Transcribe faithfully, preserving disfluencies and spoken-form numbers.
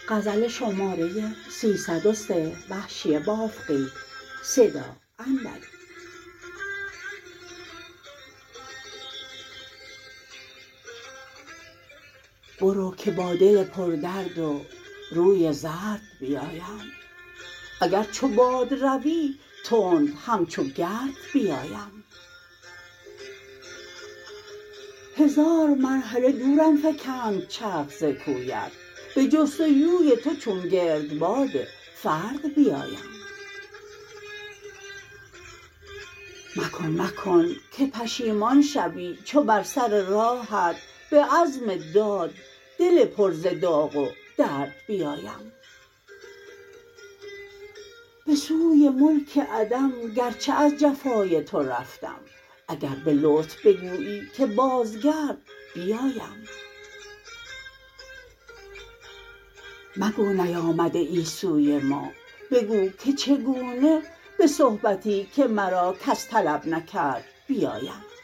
غزل شماره سیصد و سه وحشی بافقی صدا انبری. برو که با دل پردرد و روی زرد بیایم، اگر چو باد روی تند همچو گرد بیایم. هزار مرحله دورم فکند چرخ ز کویت، به جستجوی تو چون گردباد فرد بیایم. مکن مکن که پشیمان شوی چو بر سر راهت به عزم داد دل پر ز داغ و درد بیایم. به سوی ملک عدم گرچه از جفای تو رفتم، اگر به لطف بگویی که بازگرد بیایم. مگو نیامده ای سوی ما، بگو که چگونه به صحبتی که مرا کس طلب نکرد بیایم.